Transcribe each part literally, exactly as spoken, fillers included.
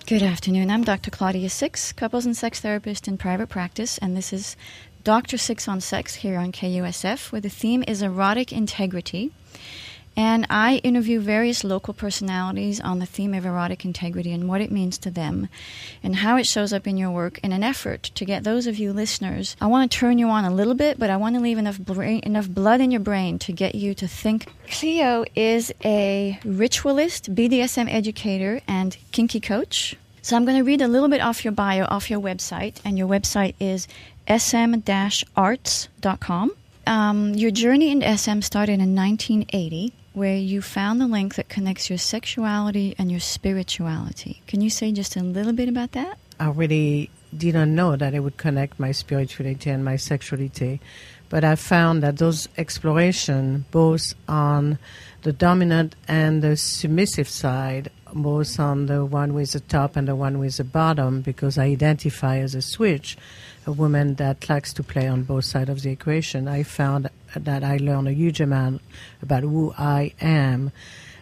Good afternoon. I'm Doctor Claudia Six, couples and sex therapist in private practice, and this is Doctor Six on Sex here on K U S F, where the theme is erotic integrity. And I interview various local personalities on the theme of erotic integrity and what it means to them and how it shows up in your work in an effort to get those of you listeners. I want to turn you on a little bit, but I want to leave enough brain, enough blood in your brain to get you to think. Cleo is a ritualist, B D S M educator, and kinky coach. So I'm going to read a little bit off your bio, off your website, and your website is s m dash arts dot com. Um, your journey into S M started in nineteen eighty, where you found the link that connects your sexuality and your spirituality. Can you say just a little bit about that? I really didn't know that it would connect my spirituality and my sexuality, but I found that those explorations, both on the dominant and the submissive side, both on the one with the top and the one with the bottom, because I identify as a switch, a woman that likes to play on both sides of the equation. I found that I learned a huge amount about who I am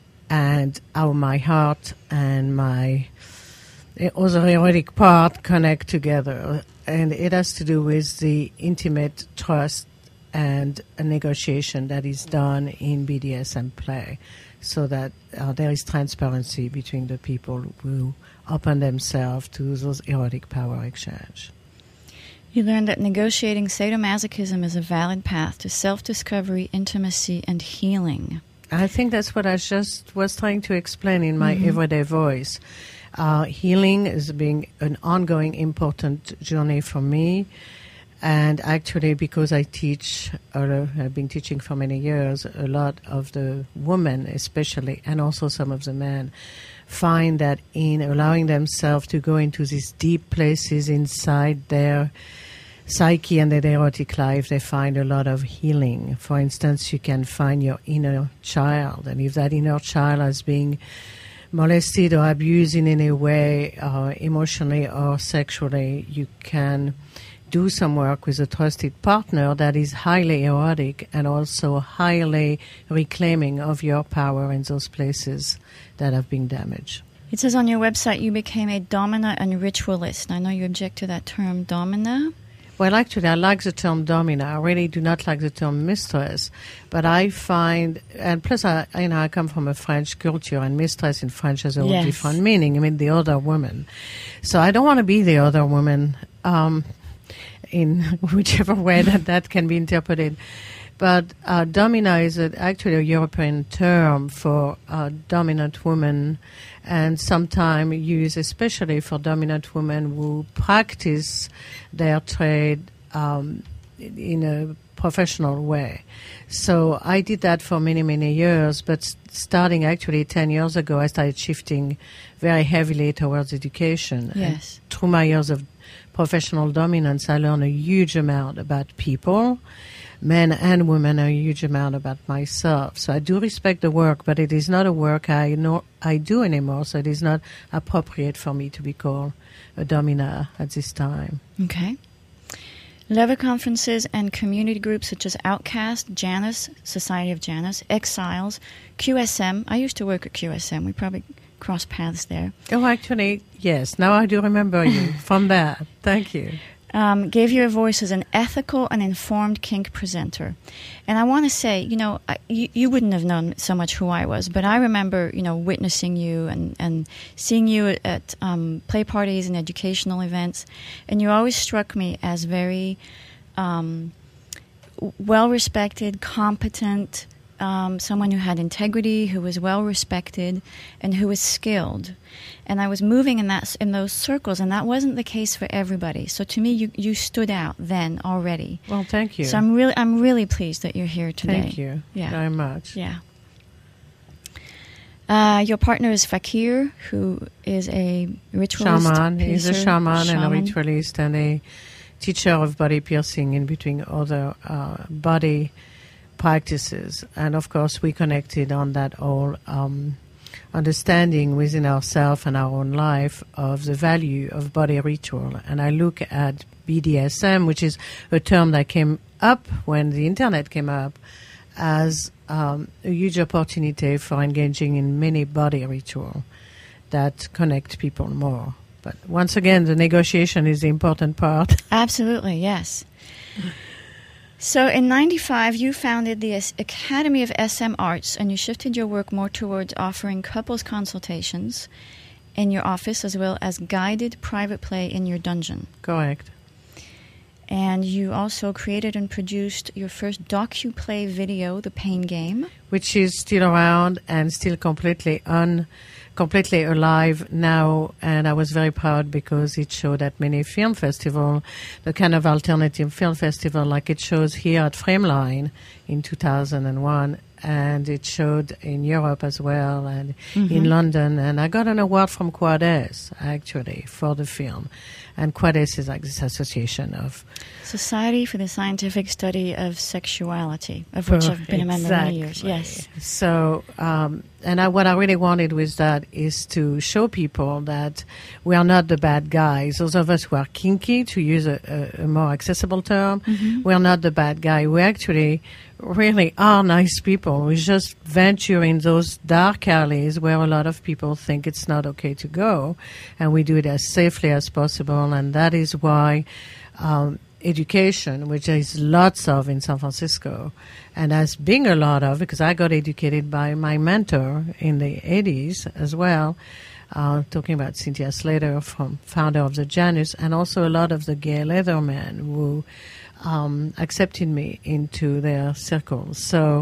and how my heart and my other erotic part connect together. And it has to do with the intimate trust and a negotiation that is done in B D S M play, so that uh, there is transparency between the people who open themselves to those erotic power exchange. You learned that negotiating sadomasochism is a valid path to self-discovery, intimacy, and healing. I think that's what I just was trying to explain in my mm-hmm. everyday voice. Uh, healing is being an ongoing, important journey for me. And actually, because I teach, or I've been teaching for many years, a lot of the women especially, and also some of the men, find that in allowing themselves to go into these deep places inside their psyche and their erotic life, they find a lot of healing. For instance, you can find your inner child, and if that inner child is being molested or abused in any way, uh, emotionally or sexually, you can do some work with a trusted partner that is highly erotic and also highly reclaiming of your power in those places that have been damaged. It says on your website you became a domina and ritualist. I know you object to that term, domina. Well, actually, I like the term domina. I really do not like the term mistress. But I find, and plus, I, you know, I come from a French culture, and mistress in French has a yes. different meaning. I mean, the other woman. So I don't want to be the other woman. Um, in whichever way that that can be interpreted. But uh, domina is a, actually a European term for uh, dominant woman, and sometimes used especially for dominant women who practice their trade um, in a professional way. So I did that for many, many years, but starting actually ten years ago, I started shifting very heavily towards education. Yes. And through my years of professional dominance, I learned a huge amount about people, men and women, a huge amount about myself. So I do respect the work, but it is not a work I know I do anymore, so it is not appropriate for me to be called a domina at this time. Okay. Leather conferences and community groups such as Outcast, Janus, Society of Janus, Exiles, Q S M. I used to work at Q S M. We probably cross paths there. Oh, actually, yes. Now I do remember you from that. Thank you. Um, gave you a voice as an ethical and informed kink presenter. And I want to say, you know, I, you, you wouldn't have known so much who I was, but I remember, you know, witnessing you and, and seeing you at, at um, play parties and educational events. And you always struck me as very um, well-respected, competent, Um, someone who had integrity, who was well respected, and who was skilled. And I was moving in that in those circles, and that wasn't the case for everybody. So to me, you, you stood out then already. Well, thank you. So I'm really I'm really pleased that you're here today. Thank you yeah. very much. Yeah. Uh, your partner is Fakir, who is a ritualist. Shaman. Piercer, He's a shaman, shaman and a ritualist and a teacher of body piercing in between other uh, body practices. And of course we connected on that whole um, understanding within ourselves and our own life of the value of body ritual. And I look at B D S M, which is a term that came up when the internet came up, as um, a huge opportunity for engaging in many body ritual that connect people more. But once again, the negotiation is the important part. Absolutely, yes. So in ninety-five, you founded the S- Academy of S M Arts, and you shifted your work more towards offering couples consultations in your office as well as guided private play in your dungeon. Correct. And you also created and produced your first docu-play video, The Pain Game. Which is still around and still completely un, completely alive now. And I was very proud because it showed at many film festivals, the kind of alternative film festival like it shows here at Frameline in two thousand one. And it showed in Europe as well and mm-hmm. in London. And I got an award from Quades, actually, for the film. And Quades is like this association of... Society for the Scientific Study of Sexuality, of which I've been a member exactly. many years. Yes. So, um, and I, what I really wanted with that is to show people that we are not the bad guys. Those of us who are kinky, to use a, a, a more accessible term, mm-hmm. we are not the bad guy. We actually really are nice people. We just venture in those dark alleys where a lot of people think it's not okay to go, and we do it as safely as possible. And that is why um, education, which is lots of in San Francisco, and has been a lot of, because I got educated by my mentor in the eighties as well, uh, talking about Cynthia Slater, from founder of the Janus, and also a lot of the gay leathermen who um, accepted me into their circles. So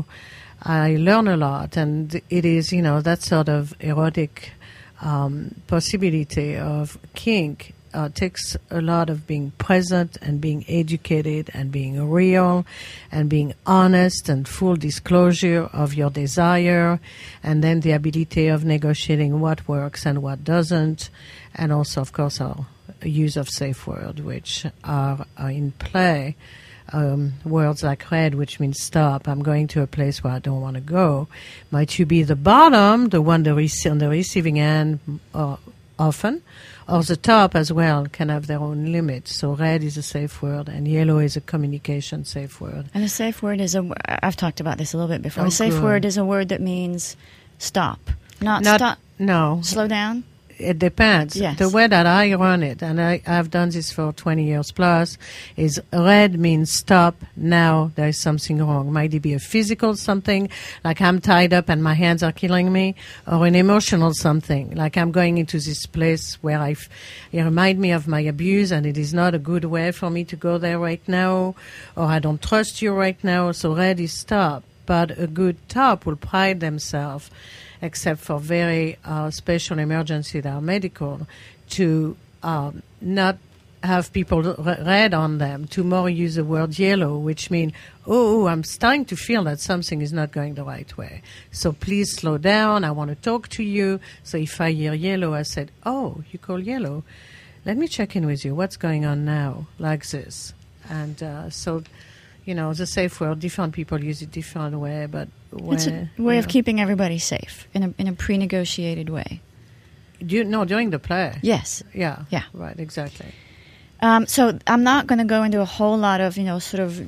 I learn a lot, and it is, you know, that sort of erotic um, possibility of kink Uh, takes a lot of being present and being educated and being real and being honest and full disclosure of your desire, and then the ability of negotiating what works and what doesn't, and also, of course, our use of safe words, which are, are in play. Um, words like red, which means stop, I'm going to a place where I don't want to go. Might you be the bottom, the one the rec- on the receiving end uh, often, or the top as well can have their own limits. So red is a safe word, and yellow is a communication safe word. And a safe word is a, I've talked about this a little bit before. Oh, a safe good. word is a word that means stop. Not, Not stop. No. Slow down. It depends. Yes. The way that I run it, and I, I've done this for twenty years plus, is red means stop, now there is something wrong. Might it be a physical something, like I'm tied up and my hands are killing me, or an emotional something, like I'm going into this place where I f- it remind me of my abuse and it is not a good way for me to go there right now, or I don't trust you right now, so red is stop. But a good top will pride themselves, except for very uh, special emergency that are medical, to um, not have people r- red on them, to more use the word yellow, which means, oh, I'm starting to feel that something is not going the right way. So please slow down. I want to talk to you. So if I hear yellow, I said, oh, you call yellow. Let me check in with you. What's going on now? Like this. And uh, so... You know, the safe word, different people use it different way, but when, It's a way of know. keeping everybody safe in a in a pre-negotiated way. Do you, no, during the play. Yes. Yeah. Yeah. Right, exactly. Um, so I'm not going to go into a whole lot of, you know, sort of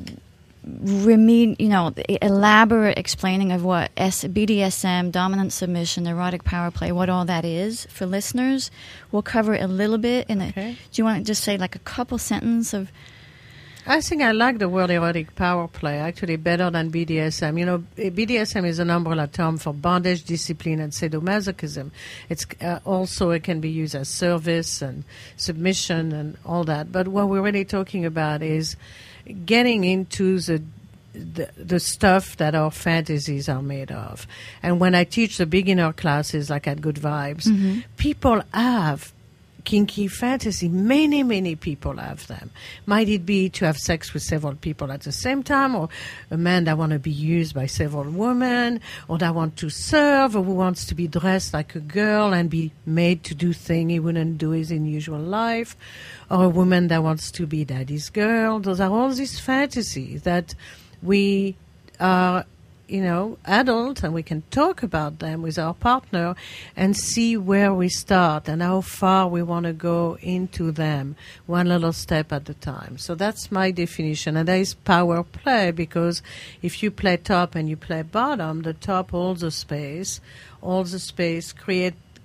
remed, you know, elaborate explaining of what S- B D S M, dominant submission, erotic power play, what all that is for listeners. We'll cover it a little bit. In the, Okay. do you want to just say like a couple sentences of... I think I like the word erotic power play, actually better than B D S M. You know, B D S M is an umbrella term for bondage, discipline, and sadomasochism. It's uh, also, it can be used as service and submission and all that. But what we're really talking about is getting into the The, the stuff that our fantasies are made of. And when I teach the beginner classes, like at Good Vibes, mm-hmm. people have kinky fantasy. Many, many people have them. Might it be to have sex with several people at the same time, or a man that want to be used by several women, or that want to serve, or who wants to be dressed like a girl and be made to do things he wouldn't do his in usual life, or a woman that wants to be daddy's girl. Those are all these fantasies that we are, you know, adult, and we can talk about them with our partner and see where we start and how far we want to go into them, one little step at a time. So that's my definition. And that is power play, because if you play top and you play bottom, the top holds the space, holds the space, create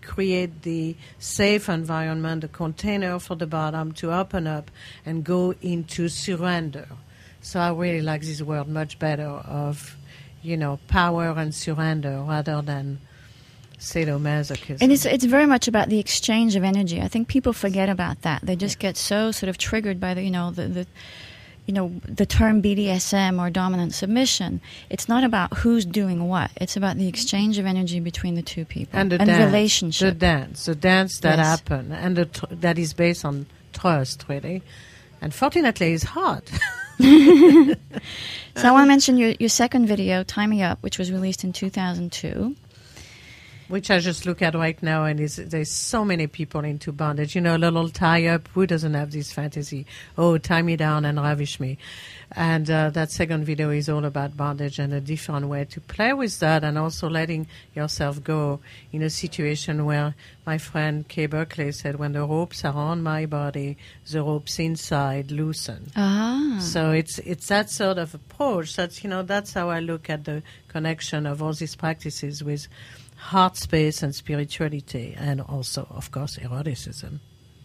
create the safe environment, the container for the bottom to open up and go into surrender. So I really like this word much better of, you know, power and surrender rather than sadomasochism. And it's it's very much about the exchange of energy. I think people forget about that. They just get so sort of triggered by the, you know, the, the you know, the term B D S M or dominant submission. It's not about who's doing what. It's about the exchange of energy between the two people and the and dance, relationship. The dance, the dance that Yes. happen, and the tr- that is based on trust, really. And fortunately, it's hard. So I want to mention your, your second video, Tie Me Up, which was released in two thousand two. Which I just look at right now, and is, there's so many people into bondage. You know, a little tie-up, who doesn't have this fantasy? Oh, tie me down and ravish me. And uh, that second video is all about bondage and a different way to play with that, and also letting yourself go in a situation where my friend Kay Berkeley said, when the ropes are on my body, the ropes inside loosen. Ah. So it's it's that sort of approach. That's, you know, that's how I look at the connection of all these practices with heart space and spirituality, and also, of course, eroticism.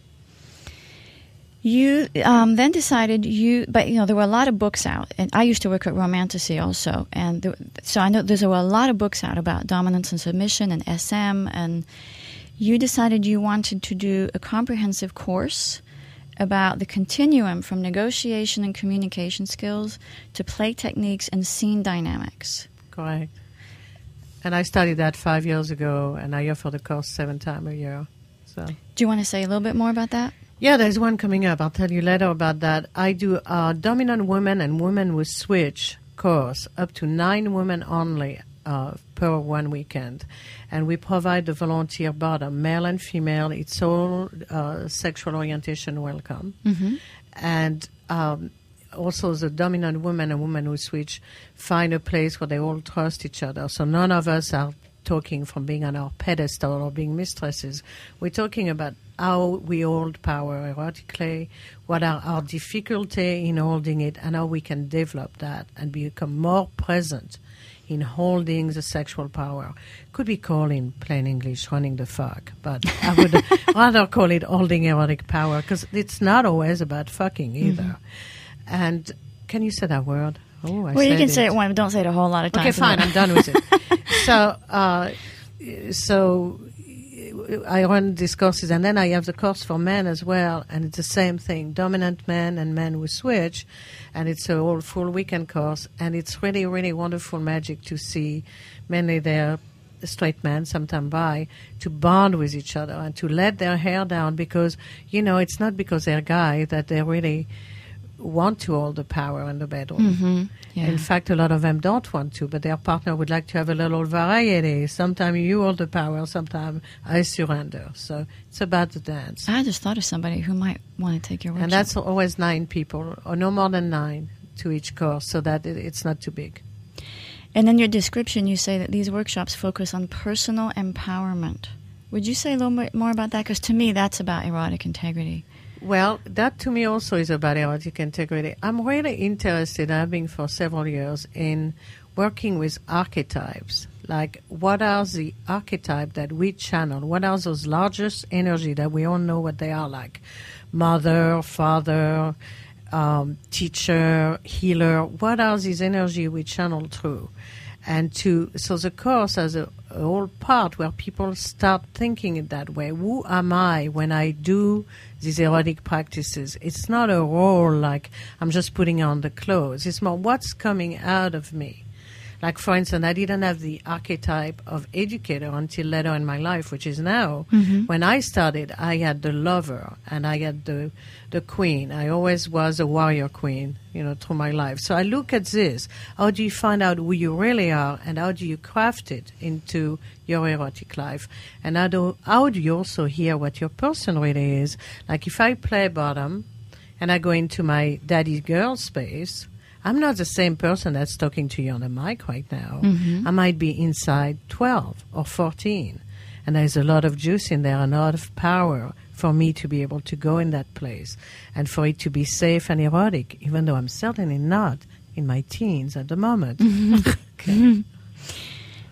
You um, then decided you, but you know, there were a lot of books out, and I used to work at Romantasy also, and there, so I know there's a lot of books out about dominance and submission and S M, and you decided you wanted to do a comprehensive course about the continuum from negotiation and communication skills to play techniques and scene dynamics. Correct. And I studied that five years ago, and I offer the course seven times a year. So, do you want to say a little bit more about that? yeah, there's one coming up. I'll tell you later about that. I do a dominant women and women with switch course, up to nine women only uh, per one weekend. And we provide the volunteer bottom, male and female. It's all uh, sexual orientation welcome. Mm-hmm. And um, also the dominant woman and woman who switch find a place where they all trust each other. So none of us are talking from being on our pedestal or being mistresses. We're talking about how we hold power erotically, what are our difficulty in holding it, and how we can develop that and become more present in holding the sexual power. Could be called in plain English running the fuck, but I would rather call it holding erotic power, because it's not always about fucking either. Mm-hmm. And can you say that word? Oh, I well, you can it. say it one, but don't say it a whole lot of times. Okay, fine, I'm done with it. So, uh, so I run these courses, and then I have the course for men as well, and it's the same thing, dominant men and men who switch, and it's a whole full weekend course, and it's really, really wonderful magic to see mainly their straight men, sometimes bi, to bond with each other and to let their hair down, because, you know, it's not because they're gay that they really want to hold the power in the bedroom. Mm-hmm. Yeah. In fact, a lot of them don't want to, but their partner would like to have a little variety. Sometimes you hold the power, sometimes I surrender. So it's about the dance. I just thought of somebody who might want to take your workshop. And that's always nine people, or no more than nine to each course, so that it, it's not too big. And in your description, you say that these workshops focus on personal empowerment. Would you say a little bit more about that? Because to me, that's about erotic integrity. Well, that to me also is about erotic integrity. I'm really interested, I've been for several years, in working with archetypes. Like, what are the archetypes that we channel? What are those largest energy that we all know what they are, like mother, father, um, teacher, healer? What are these energy we channel through? And to so the course has a, a whole part where people start thinking it that way. Who am I when I do these erotic practices? It's not a role like I'm just putting on the clothes. It's more what's coming out of me. Like, for instance, I didn't have the archetype of educator until later in my life, which is now. Mm-hmm. When I started, I had the lover and I had the the queen. I always was a warrior queen, you know, through my life. So I look at this. How do you find out who you really are, and how do you craft it into your erotic life? And how do, how do you also hear what your person really is? Like, if I play bottom and I go into my daddy girl space, I'm not the same person that's talking to you on the mic right now. Mm-hmm. I might be inside twelve or fourteen. And there's a lot of juice in there, and a lot of power for me to be able to go in that place and for it to be safe and erotic, even though I'm certainly not in my teens at the moment. Mm-hmm. Okay.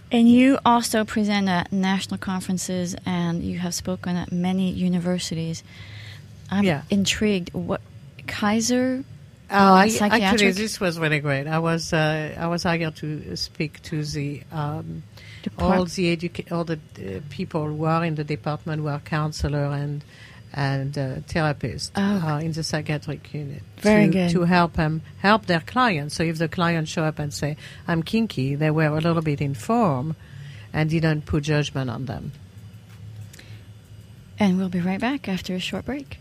And you also present at national conferences, and you have spoken at many universities. I'm Yeah. intrigued. What Kaiser? Oh, I, Psychiatric? actually, this was really great. I was uh, I was hired to speak to the um, all the educa- all the uh, people who are in the department, who are counselor and and uh, therapists Oh. uh, in the psychiatric unit. Very to, good. to help them help their clients. So if the clients show up and say, "I'm kinky," they were a little bit informed and didn't put judgment on them. And we'll be right back after a short break.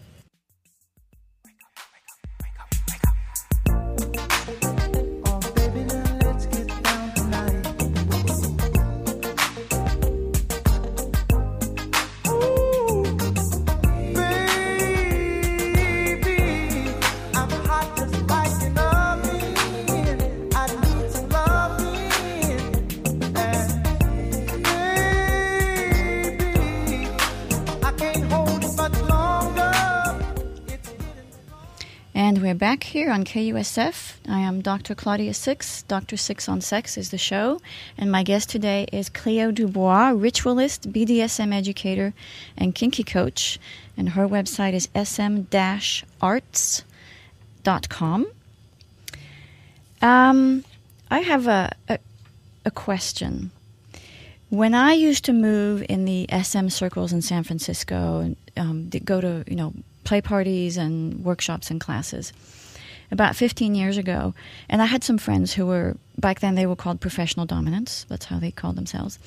And we're back here on K U S F. I am Doctor Claudia Six. Doctor Six on Sex is the show. And my guest today is Cleo Dubois, ritualist, B D S M educator, and kinky coach. And her website is s m dash arts dot com. Um, I have a, a, a question. When I used to move in the S M circles in San Francisco and um, go to, you know, play parties and workshops and classes about fifteen years ago, and I had some friends who were, back then they were called professional dominants. That's how they called themselves.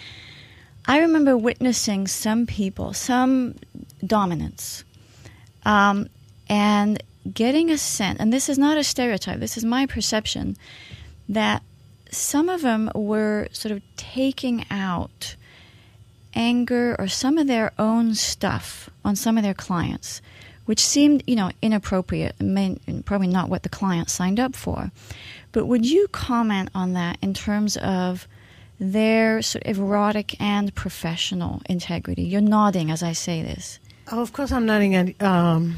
I remember witnessing some people, some dominants, um, and getting a sense, and this is not a stereotype, this is my perception, that some of them were sort of taking out anger or some of their own stuff on some of their clients, which seemed, you know, inappropriate, and probably not what the client signed up for. But would you comment on that in terms of their sort of erotic and professional integrity? You're nodding as I say this. Oh, of course I'm nodding. At, um,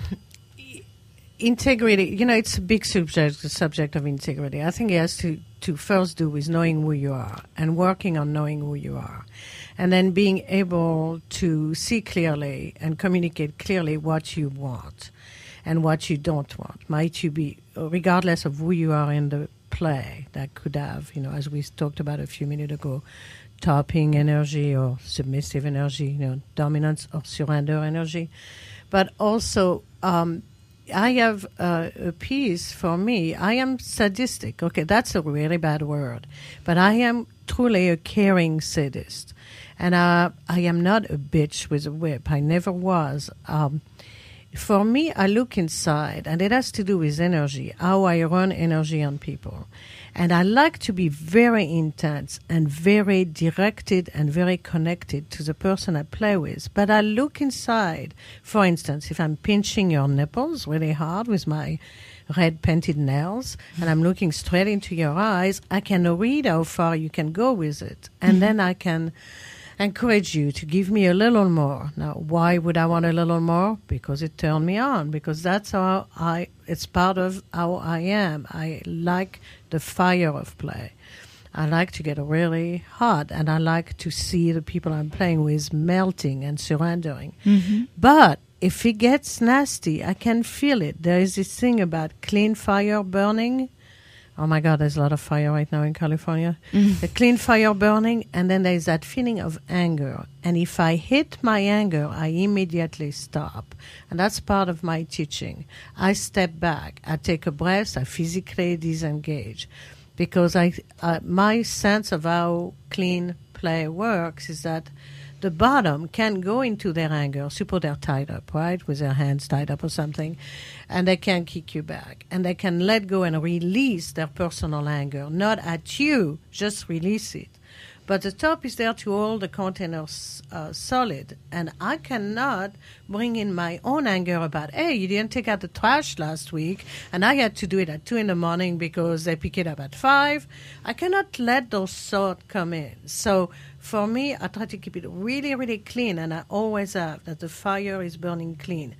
integrity, you know, it's a big subject, the subject of integrity. I think it has to, to first do with knowing who you are and working on knowing who you are. And then being able to see clearly and communicate clearly what you want and what you don't want. Might you be, regardless of who you are in the play, that could have, you know, as we talked about a few minutes ago, topping energy or submissive energy, you know, dominance or surrender energy. But also, um, I have uh, a piece for me. I am sadistic. Okay, that's a really bad word. But I am truly a caring sadist. And uh, I am not a bitch with a whip. I never was. Um, for me, I look inside, and it has to do with energy, how I run energy on people. And I like to be very intense and very directed and very connected to the person I play with. But I look inside. For instance, if I'm pinching your nipples really hard with my red painted nails, and I'm looking straight into your eyes, I can read how far you can go with it. And mm-hmm. then I can encourage you to give me a little more. Now, why would I want a little more? Because it turned me on. Because that's how I, it's part of how I am. I like the fire of play. I like to get really hot, and I like to see the people I'm playing with melting and surrendering. Mm-hmm. But if it gets nasty, I can feel it. There is this thing about clean fire burning. Oh my God, there's a lot of fire right now in California. Mm. The clean fire burning, and then there's that feeling of anger. And if I hit my anger, I immediately stop. And that's part of my teaching. I step back, I take a breath, I physically disengage. Because I, uh, my sense of how clean play works is that the bottom can go into their anger. Suppose they're tied up, right, with their hands tied up or something, and they can kick you back. And they can let go and release their personal anger, not at you, just release it. But the top is there to hold the container uh, solid. And I cannot bring in my own anger about, hey, you didn't take out the trash last week, and I had to do it at two in the morning because they pick it up at five. I cannot let those thoughts come in. So for me, I try to keep it really, really clean, and I always have, that the fire is burning clean.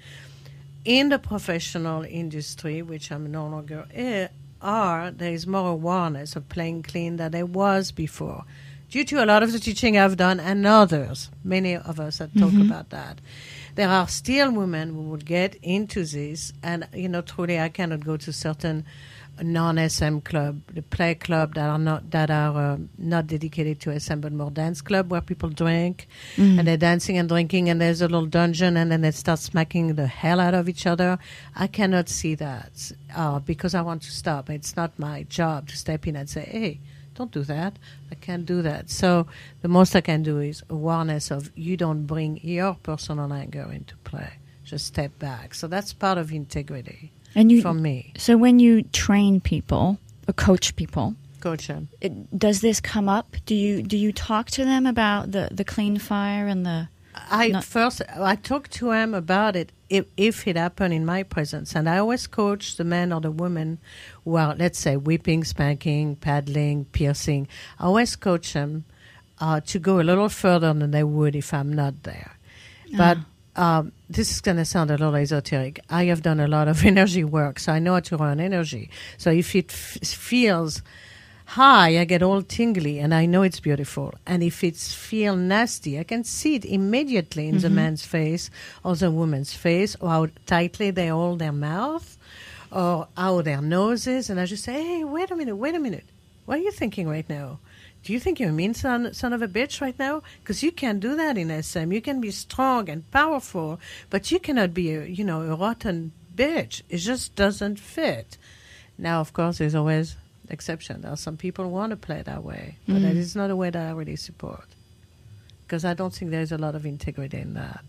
In the professional industry, which I'm no longer in, are, there is more awareness of playing clean than there was before. due to a lot of the teaching I've done and others, many of us that talk Mhm. about that, there are still women who would get into this, and you know, truly, I cannot go to certain non-S M club, the play club that are not that are uh, not dedicated to S M, but more dance club where people drink Mm. and they're dancing and drinking, and there's a little dungeon, and then they start smacking the hell out of each other. I cannot see that uh, because I want to stop. It's not my job to step in and say, "Hey, don't do that." I can't do that. So the most I can do is awareness of you don't bring your personal anger into play. Just step back. So that's part of integrity. And you, for me, so when you train people or coach people, coach them. it, does this come up? Do you do you talk to them about the, the clean fire and the? I Not- first I talk to them about it if, if it happened in my presence, and I always coach the man or the woman who are, let's say, whipping, spanking, paddling, piercing. I always coach them uh, to go a little further than they would if I'm not there. But um, this is going to sound a little esoteric. I have done a lot of energy work, so I know how to run energy. So if it f- feels high, I get all tingly, and I know it's beautiful. And if it's feel nasty, I can see it immediately in Mm-hmm. the man's face or the woman's face, or how tightly they hold their mouth, or how their nose is. And I just say, hey, wait a minute, wait a minute. What are you thinking right now? Do you think you're a mean son, son of a bitch right now? Because you can't do that in S M. You can be strong and powerful, but you cannot be, a, you know, a rotten bitch. It just doesn't fit. Now, of course, there's always exception. There are some people who want to play that way, but Mm. that is not a way that I really support. Because I don't think there's a lot of integrity in that.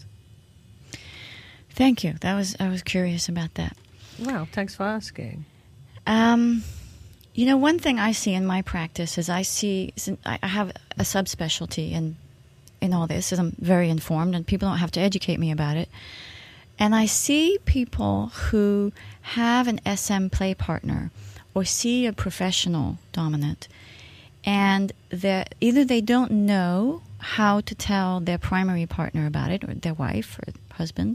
Thank you. That was I was curious about that. Well, thanks for asking. Um, you know, one thing I see in my practice is I see I I have a subspecialty in in all this, as I'm very informed, and people don't have to educate me about it. And I see people who have an S M play partner or see a professional dominant, and they're- either they don't know how to tell their primary partner about it, or their wife or husband,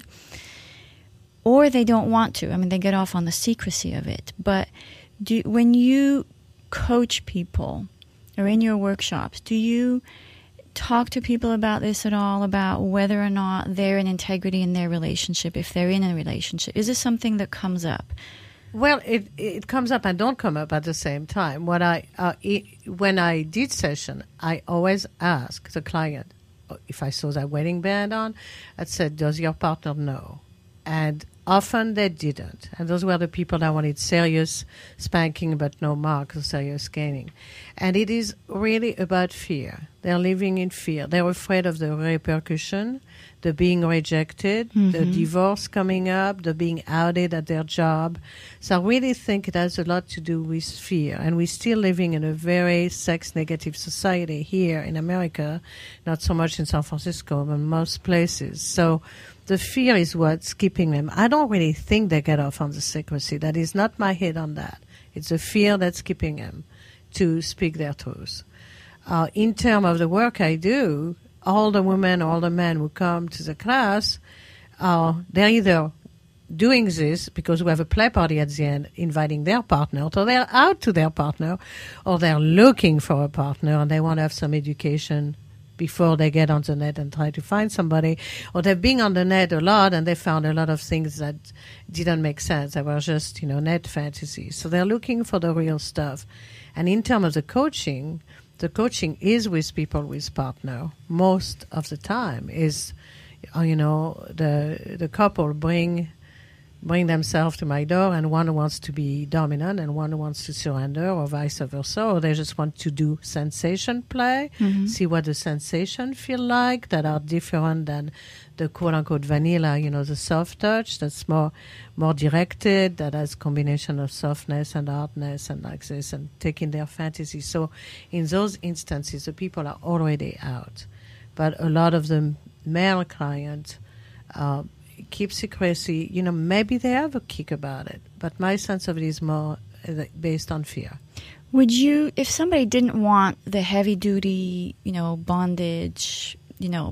or they don't want to. I mean, they get off on the secrecy of it. But do, when you coach people or in your workshops, do you talk to people about this at all, about whether or not they're in integrity in their relationship, if they're in a relationship? Is this something that comes up? Well, it it comes up and don't come up at the same time. What I uh, I, when I did session, I always ask the client, if I saw that wedding band on, I said, "Does your partner know?" And often they didn't. And those were the people that wanted serious spanking but no marks or serious caning. And it is really about fear. They're living in fear. They're afraid of the repercussion, the being rejected, the Mhm. divorce coming up, the being outed at their job. So I really think it has a lot to do with fear. And we're still living in a very sex-negative society here in America, not so much in San Francisco, but most places. So the fear is what's keeping them. I don't really think they get off on the secrecy. That is not my head on that. It's the fear that's keeping them to speak their truth. Uh, in terms of the work I do, all the women, all the men who come to the class, uh, they're either doing this because we have a play party at the end, inviting their partner, or they're out to their partner, or they're looking for a partner and they want to have some education before they get on the net and try to find somebody, or they've been on the net a lot and they found a lot of things that didn't make sense. They were just, you know, net fantasies. So they're looking for the real stuff. And in terms of the coaching, the coaching is with people with partner. Most of the time is, uh, you know, the the couple bring bring themselves to my door, and one wants to be dominant and one wants to surrender, or vice versa, or they just want to do sensation play, Mhm. see what the sensation feel like that are different than the quote-unquote vanilla, you know, the soft touch that's more more directed, that has combination of softness and hardness and like this, and taking their fantasy. So in those instances, the people are already out. But a lot of the male clients uh, keep secrecy. You know, maybe they have a kick about it, but my sense of it is more uh, based on fear. Would you, if somebody didn't want the heavy duty, you know, bondage, you know,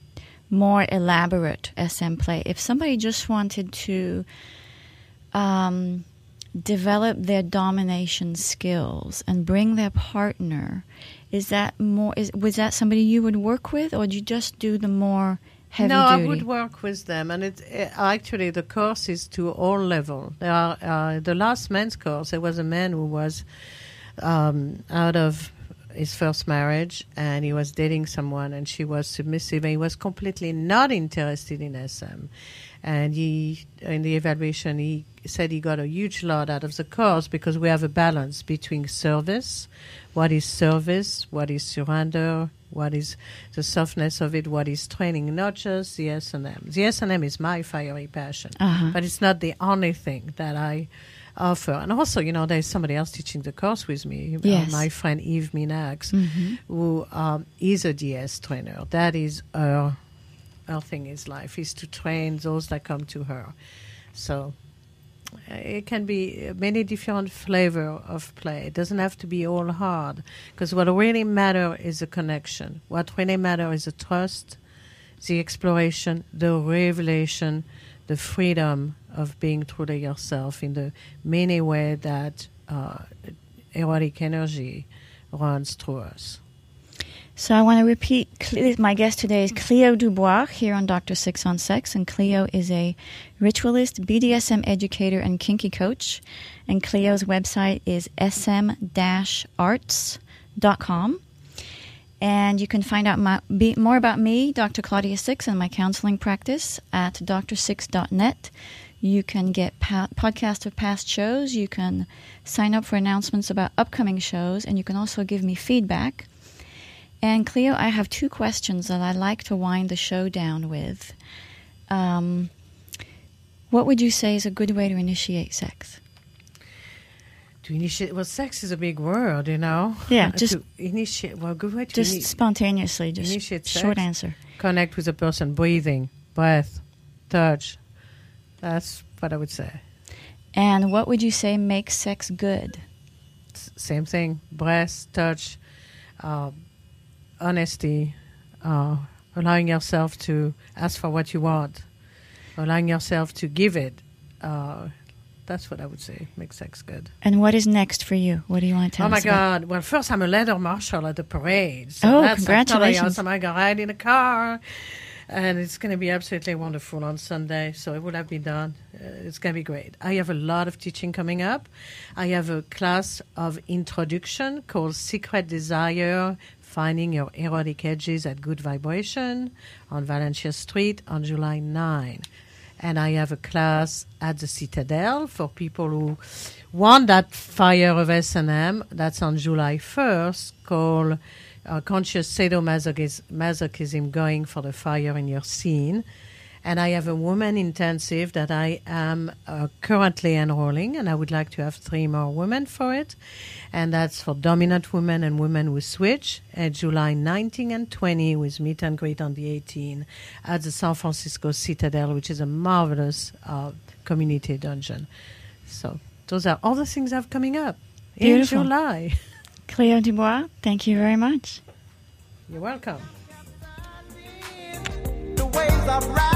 more elaborate S M play, if somebody just wanted to um, develop their domination skills and bring their partner, is that more? Is was that somebody you would work with, or do you just do the more heavy no, duty? I would work with them, and it, it actually the course is to all level. There are uh, the last men's course. There was a man who was um, out of his first marriage, and he was dating someone, and she was submissive, and he was completely not interested in S M. And he, in the evaluation, he said he got a huge lot out of the course because we have a balance between service, what is service, what is surrender, what is the softness of it, what is training, not just the S and M. The S and M is my fiery passion, Uh-huh. but it's not the only thing that I offer. And also, you know, there's somebody else teaching the course with me, Yes. uh, my friend Eve Minax, Mhm. who um, is a D S trainer. That is her, her thing in life, is to train those that come to her. So uh, it can be many different flavor of play. It doesn't have to be all hard, because what really matters is the connection. What really matters is the trust, the exploration, the revelation, the freedom of being true to yourself in the many ways that uh, erotic energy runs through us. So I want to repeat, Cle- my guest today is Cleo Dubois here on Doctor Six on Sex, and Cleo is a ritualist, B D S M educator, and kinky coach. And Cleo's website is s m dash arts dot com. And you can find out my, be, more about me, Doctor Claudia Six, and my counseling practice at d r six dot net. You can get pa- podcasts of past shows. You can sign up for announcements about upcoming shows, and you can also give me feedback. And Cleo, I have two questions that I'd like to wind the show down with. Um, what would you say is a good way to initiate sex? To initiate, well, sex is a big word, you know. Yeah, Uh, just to initiate. Well, good way to just ini- spontaneously, just initiate short sex. answer. Connect with a person, breathing, breath, touch. That's what I would say. And what would you say makes sex good? S- same thing. Breath, touch, uh, honesty, uh, allowing yourself to ask for what you want, allowing yourself to give it. Uh, that's what I would say makes sex good. And what is next for you? What do you want to tell Oh my us about? God! Well, first I'm a leather marshal at the parade. So Oh, that's congratulations. Awesome. I got ride in a car, and it's going to be absolutely wonderful on Sunday. So it will have been done. Uh, it's going to be great. I have a lot of teaching coming up. I have a class of introduction called Secret Desire: Finding Your Erotic Edges at Good Vibration on Valencia Street on July ninth. And I have a class at the Citadel for people who want that fire of S and M. That's on July first, called uh, Conscious Sadomasochism Masochism, Going for the Fire in Your Scene. And I have a woman intensive that I am uh, currently enrolling, and I would like to have three more women for it. And that's for dominant women and women who switch at July nineteenth and twentieth, with meet and greet on the eighteenth at the San Francisco Citadel, which is a marvelous uh, community dungeon. So those are all the things I have coming up Beautiful. in July. Cleo Dubois, thank you very much. You're welcome. The waves are rising.